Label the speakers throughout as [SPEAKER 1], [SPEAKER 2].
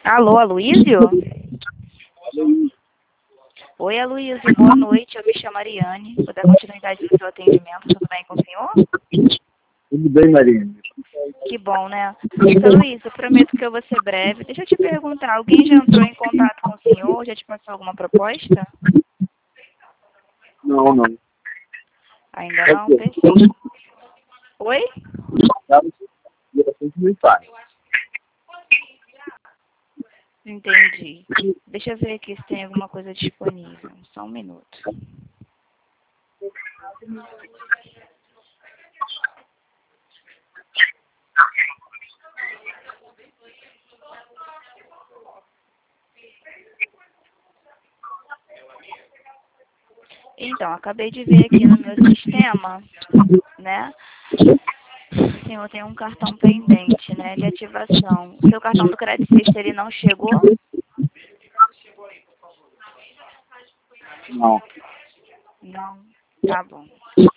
[SPEAKER 1] Alô, Aloysio? Oi, Aloysio, boa noite. Eu me chamo Ariane. Vou dar continuidade no seu atendimento. Tudo bem com o senhor?
[SPEAKER 2] Tudo bem, Marinha?
[SPEAKER 1] Que bom, né? Seu Luiz, eu prometo que eu vou ser breve. Deixa eu te perguntar, alguém já entrou em contato com o senhor? Já te passou alguma proposta?
[SPEAKER 2] Não, não.
[SPEAKER 1] Ainda não? Perfeito. Oi? Entendi. Deixa eu ver aqui se tem alguma coisa disponível. Só um minuto. Então, acabei de ver aqui no meu sistema, né? O senhor tem um cartão pendente, né, de ativação. O seu cartão do Credit Sexta, ele não chegou?
[SPEAKER 2] Não.
[SPEAKER 1] Não? Tá bom.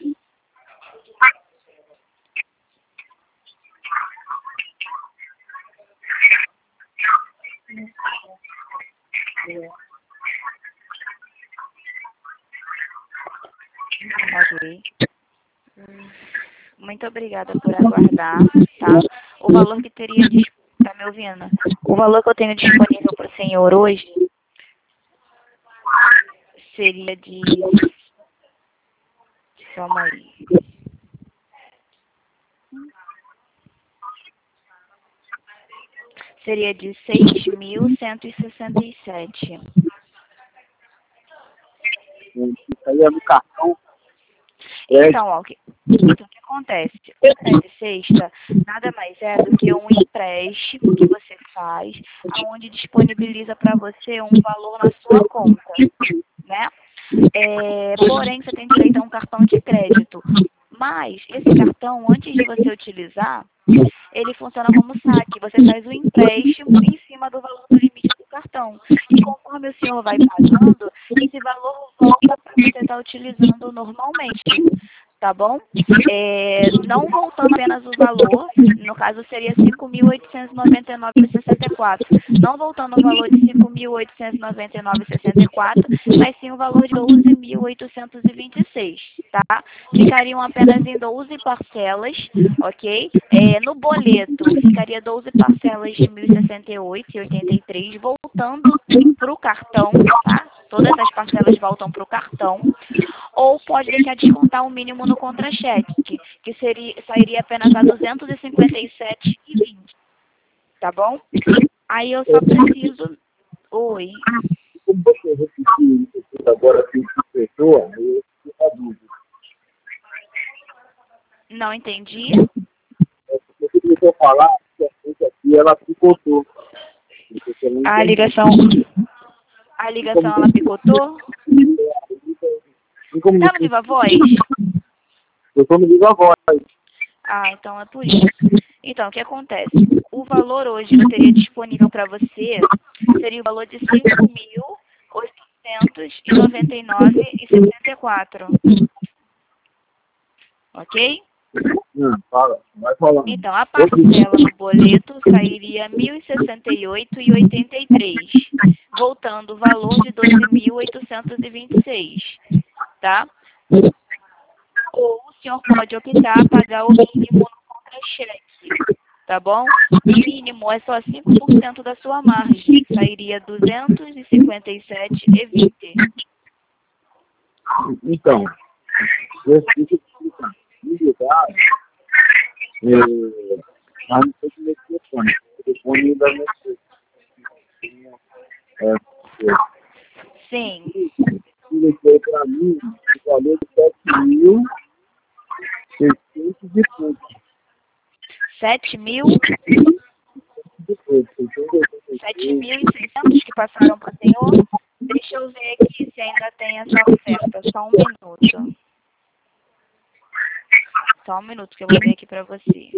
[SPEAKER 1] Ok. Muito obrigada por aguardar, tá? O valor que teria... Tá me ouvindo? O valor que eu tenho disponível para o senhor hoje seria de... Calma aí. Seria de 6.167.
[SPEAKER 2] Isso aí é no cartão.
[SPEAKER 1] Então, ó, então, o que acontece? O Credit Sexta nada mais é do que um empréstimo que você faz, onde disponibiliza para você um valor na sua conta, né? Porém, você tem direito a um cartão de crédito. Mas esse cartão, antes de você utilizar, ele funciona como saque. Você faz o empréstimo em cima do valor do limite do cartão. E conforme o senhor vai pagando, esse valor volta para você estar utilizando normalmente. Tá bom? Não voltando apenas o valor, no caso seria 5.899,64. Não voltando o valor de 5.899,64, mas sim o valor de 12.826, tá? Ficariam apenas em 12 parcelas, ok? No boleto ficaria 12 parcelas de 1.068,83, voltando para o cartão, tá? Todas as parcelas voltam para o cartão. Ou pode deixar descontar o mínimo no contra-cheque, que sairia apenas a 257,20. Tá bom? Aí eu só preciso... Oi.
[SPEAKER 2] Como você repetiu isso agora assim, pessoa, eu fico na dúvida.
[SPEAKER 1] Não entendi.
[SPEAKER 2] Você começou a falar que a gente aqui, ela picotou.
[SPEAKER 1] A ligação ela picotou? Tá no Viva Voz?
[SPEAKER 2] Eu estou no Viva Voz.
[SPEAKER 1] Ah, então é por isso. Então, o que acontece? O valor hoje que eu teria disponível para você seria o valor de 5.899,64. Ok?
[SPEAKER 2] Fala, vai falando.
[SPEAKER 1] Então, a parcela no boleto sairia 1.068,83, voltando o valor de 12.826, tá? Ou o senhor pode optar a pagar o mínimo no contra-cheque, tá bom? O mínimo é só 5% da sua margem, sairia 257,20.
[SPEAKER 2] Então, eu fico explicando. Me ligar, mas não sei como é que telefone. O telefone da minha
[SPEAKER 1] Sim.
[SPEAKER 2] ele foi para mim o valor de 7.600 e pouco.
[SPEAKER 1] 7.600 que passaram para o senhor? Deixa eu ver aqui se ainda tem essa oferta. Só um minuto. Só um minuto que eu vou ver aqui para você.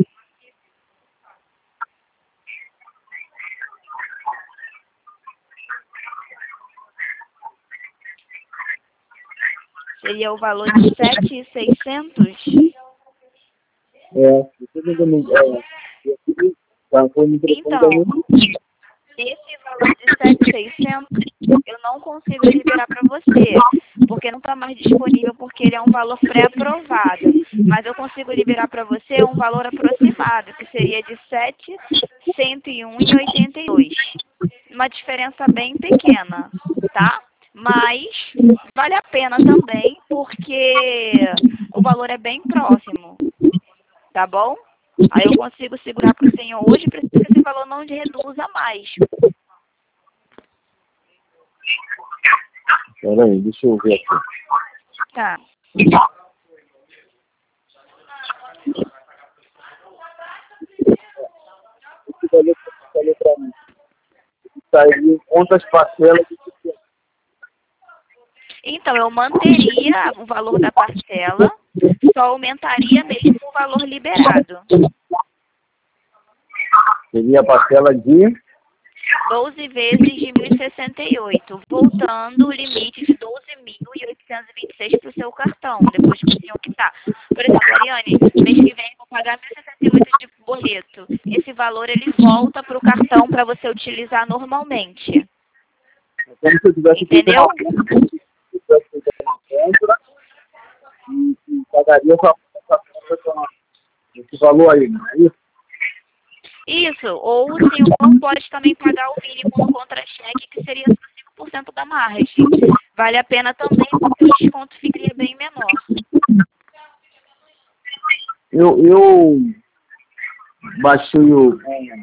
[SPEAKER 1] Seria o valor de 7.600?
[SPEAKER 2] Você não foi me
[SPEAKER 1] Então, esse valor de 7.600 eu não consigo liberar para você, porque não está mais disponível, porque ele é um valor pré-aprovado. Mas eu consigo liberar para você um valor aproximado, que seria de 7.101,82. Uma diferença bem pequena, tá? Mas vale a pena também, porque o valor é bem próximo, tá bom? Aí eu consigo segurar para o senhor hoje, preciso que esse valor não reduza mais.
[SPEAKER 2] Peraí, deixa eu ver aqui.
[SPEAKER 1] Tá.
[SPEAKER 2] Falou pra mim. Saiu quantas parcelas de 50.
[SPEAKER 1] Então, eu manteria o valor da parcela, só aumentaria mesmo o valor liberado.
[SPEAKER 2] Seria a parcela de
[SPEAKER 1] 12 vezes de 1.068, voltando o limite de 12.826 para o seu cartão, depois que o senhor quitar. Por exemplo, Ariane, mês que vem eu vou pagar 1.068 de boleto. Esse valor ele volta para o cartão para você utilizar normalmente.
[SPEAKER 2] como se eu tivesse
[SPEAKER 1] Entendeu?
[SPEAKER 2] feito uma compra e pagaria esse valor aí, não é isso?
[SPEAKER 1] Isso, ou o senhor pode também pagar o mínimo no contra-cheque, que seria só 5% da margem. Vale a pena também, porque o desconto ficaria bem menor.
[SPEAKER 2] Eu baixei o...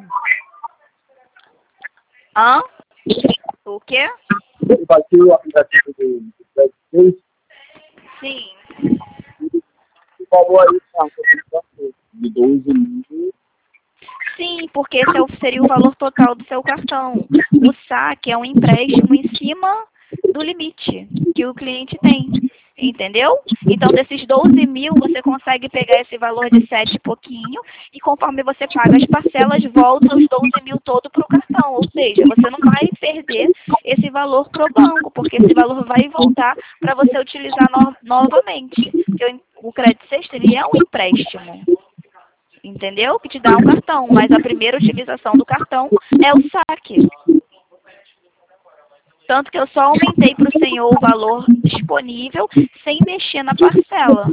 [SPEAKER 1] Hã? O quê?
[SPEAKER 2] Eu baixei o aplicativo do Credit
[SPEAKER 1] Sim.
[SPEAKER 2] e falou aí de 12 mil.
[SPEAKER 1] Sim, porque esse seria o valor total do seu cartão. O saque é um empréstimo em cima do limite que o cliente tem. Entendeu? Então, desses 12 mil, você consegue pegar esse valor de 7 e pouquinho, e conforme você paga as parcelas, volta os 12 mil todo para o cartão. Ou seja, você não vai perder esse valor para o banco, porque esse valor vai voltar para você utilizar novamente. Porque o crédito sexto, ele é um empréstimo. Entendeu? Que te dá um cartão, mas a primeira utilização do cartão é o saque. Tanto que eu só aumentei para o senhor o valor disponível sem mexer na parcela.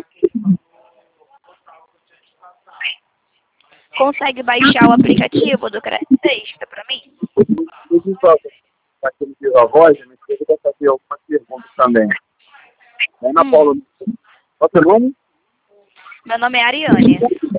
[SPEAKER 1] Consegue baixar o aplicativo do Crédito Extra para mim?
[SPEAKER 2] Deixa eu só aquele de a voz, eu queria fazer algumas perguntas também. Ana Paula, qual é o seu nome?
[SPEAKER 1] Meu nome é Ariane.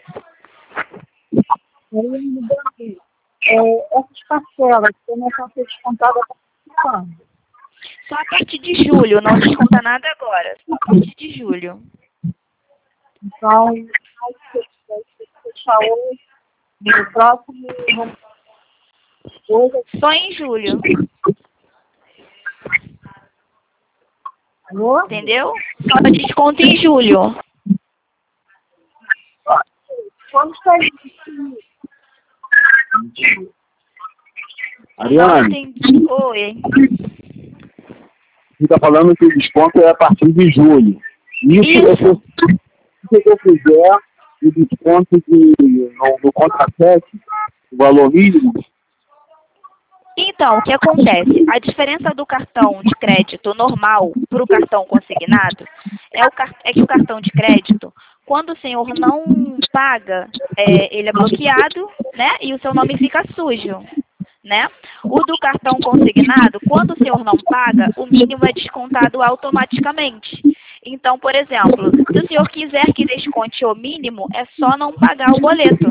[SPEAKER 3] Essas parcelas começam a ser descontadas quando?
[SPEAKER 1] Só a partir de julho, não desconta nada agora. Só a partir de julho.
[SPEAKER 3] Então, vai fechar hoje, no próximo, hoje,
[SPEAKER 1] Só em julho.
[SPEAKER 3] alô?
[SPEAKER 1] Entendeu? Só desconto em julho.
[SPEAKER 3] Quando está
[SPEAKER 1] Não
[SPEAKER 2] Ariane,
[SPEAKER 1] entendi. Oi.
[SPEAKER 2] você está falando que o desconto é a partir de julho.
[SPEAKER 1] Isso.
[SPEAKER 2] Se eu fizer o desconto no contra-cheque, o valor mínimo,
[SPEAKER 1] Então, o que acontece? A diferença do cartão de crédito normal para o cartão consignado é que o cartão de crédito, quando o senhor não paga, ele é bloqueado, né? E o seu nome fica sujo, né? O do cartão consignado, quando o senhor não paga, o mínimo é descontado automaticamente. Então, por exemplo, se o senhor quiser que desconte o mínimo, é só não pagar o boleto.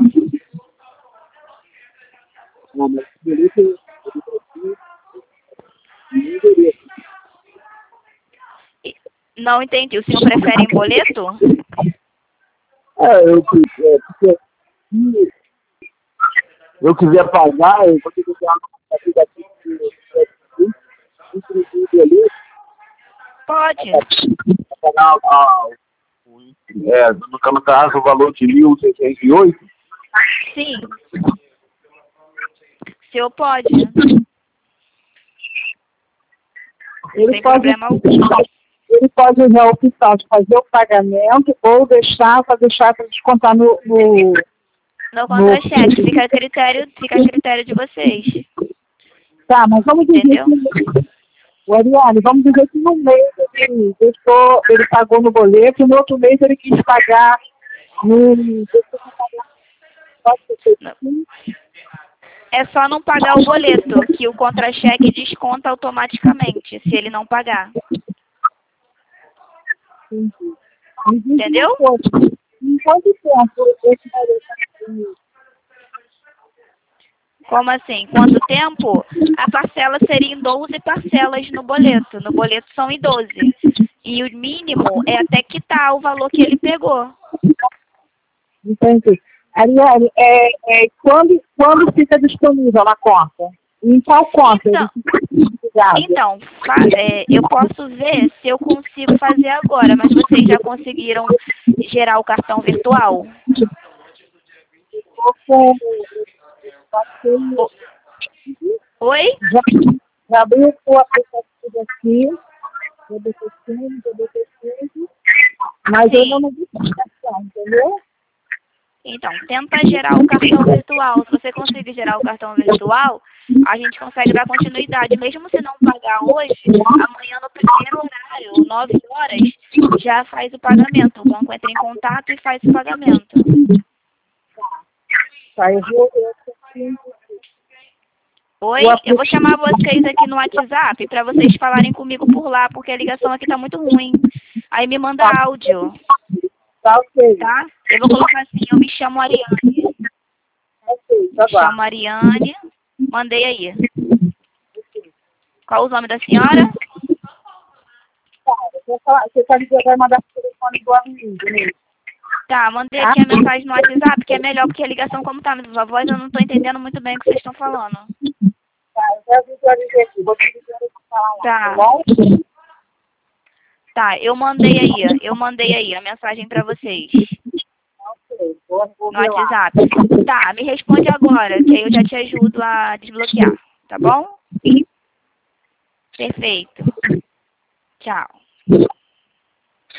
[SPEAKER 2] não, mas beleza,
[SPEAKER 1] Não entendi. O senhor prefere em boleto?
[SPEAKER 2] porque se eu quiser pagar, eu vou ter que usar no aplicativo de distribuir ali,
[SPEAKER 1] Pode.
[SPEAKER 2] pagar no caso, o valor de 1.608.
[SPEAKER 1] Sim. O senhor pode. Sem problema algum.
[SPEAKER 3] ele pode usar a opção de fazer o pagamento ou deixar para descontar no
[SPEAKER 1] No contra-cheque, fica a critério de vocês.
[SPEAKER 3] Tá, mas vamos dizer
[SPEAKER 1] Entendeu?
[SPEAKER 3] o Ariane, vamos dizer que no mês ele pagou no boleto e no outro mês ele quis pagar no... Pode ser assim?
[SPEAKER 1] É só não pagar o boleto, que o contra-cheque desconta automaticamente, se ele não pagar.
[SPEAKER 3] Entendi. Me diz
[SPEAKER 1] Entendeu?
[SPEAKER 3] uma coisa, em quanto tempo esse boleto...
[SPEAKER 1] Como assim? Quanto tempo? A parcela seria em 12 parcelas no boleto. No boleto são em 12. E o mínimo é até quitar o valor que ele pegou.
[SPEAKER 3] Entendi. Ariane, quando fica disponível na conta? Em qual conta?
[SPEAKER 1] Então, eu posso ver se eu consigo fazer agora, mas vocês já conseguiram gerar o cartão virtual? Oi?
[SPEAKER 3] Já abriu o aplicativo aqui, BBT15, mas
[SPEAKER 1] Sim.
[SPEAKER 3] eu não vi cartão, entendeu?
[SPEAKER 1] Então, tenta gerar o cartão virtual. Se você conseguir gerar o cartão virtual, a gente consegue dar continuidade. Mesmo se não pagar hoje, amanhã no primeiro horário, 9 horas, já faz o pagamento. O banco entra em contato e faz o pagamento.
[SPEAKER 3] Tá, eu vou
[SPEAKER 1] Oi? Eu vou chamar vocês aqui no WhatsApp para vocês falarem comigo por lá, porque a ligação aqui tá muito ruim. Aí me manda áudio.
[SPEAKER 3] Tá, ok.
[SPEAKER 1] Tá? Eu vou colocar assim, eu me chamo Ariane.
[SPEAKER 3] Ok, tá
[SPEAKER 1] Me chamo Ariane. Mandei aí. Qual o nome da senhora?
[SPEAKER 3] Você vai mandar o telefone do amigo, né?
[SPEAKER 1] Tá, mandei aqui a mensagem no WhatsApp, que é melhor, porque a ligação como tá, mas a voz eu não tô entendendo muito bem o que vocês estão falando.
[SPEAKER 3] Tá, eu já visualizei aqui. Vou te dizer pra falar lá,
[SPEAKER 1] Tá.
[SPEAKER 3] bom?
[SPEAKER 1] Tá, eu mandei aí a mensagem pra vocês.
[SPEAKER 3] Ok, vou
[SPEAKER 1] No
[SPEAKER 3] ver lá.
[SPEAKER 1] WhatsApp. Tá, me responde agora, que aí eu já te ajudo a desbloquear, tá bom? Perfeito. Tchau.